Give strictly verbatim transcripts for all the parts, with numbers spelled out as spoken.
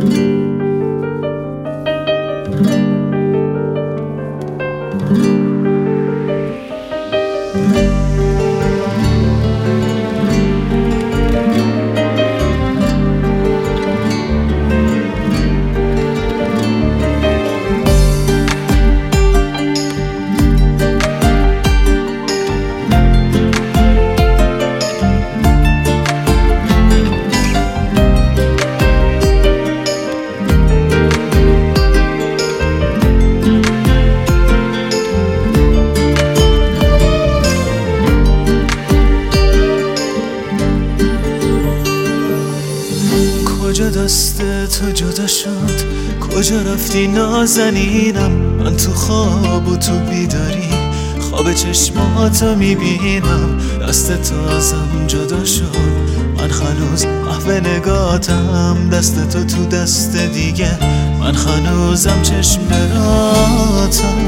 کجا دست تو جدا شد، کجا رفتی نازنینم؟ من تو خواب و تو بیداری خواب چشماتو میبینم. دست تو ازم جدا شد، من هنوز محو نگاتم. دست تو تو دست دیگه، من هنوزم چشم براتم.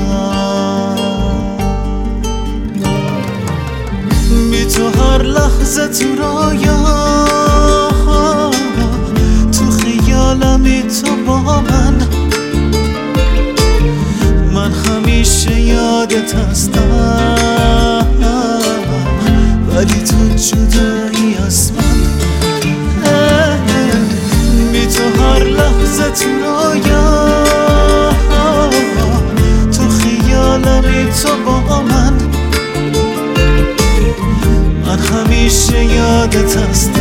بی تو هر لحظه تو رویا، خیالمی تو با من. من همیشه یادت هستم، ولی تو جدایی از من. بی تو هر لحظه تو رویا، تو خیالمی تو با من. من همیشه یادت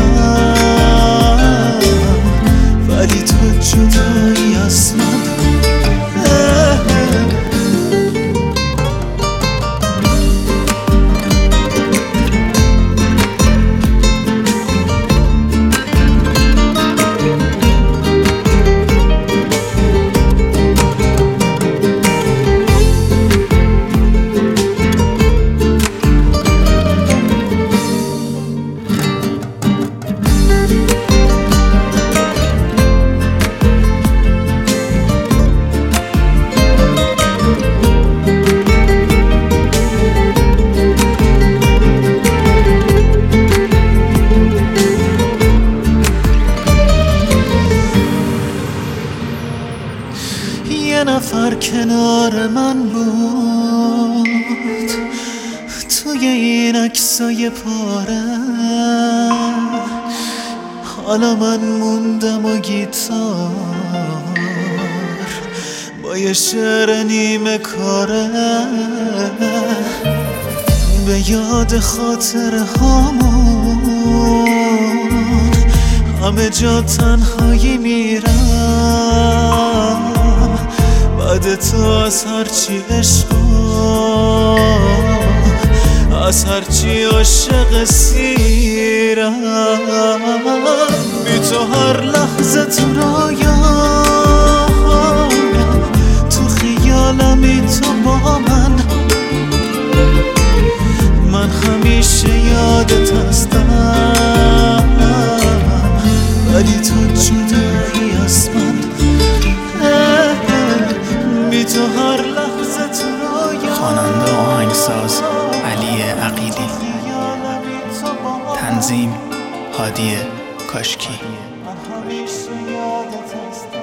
هستم، ولی تو جدایی از من. یه نفر کنار من بود توی این عکسای پاره. حالا من موندم و گیتار با یه شعر نیمه کاره. به یاد خاطر هامون همه جا تنهایی میرم. بعد تو از هرچی عشقم، از هرچی عاشق سیرم. بی تو هر لحظه تو رویا، تو خیالمی تو با من. من همیشه یادت هستم، ولی تو جدایی از من. بی تو هر لحظه تو رویا. خواننده و آهنگساز علی عقیلی. تنظیم هادی کاشکی. من همیشه یادت هستم.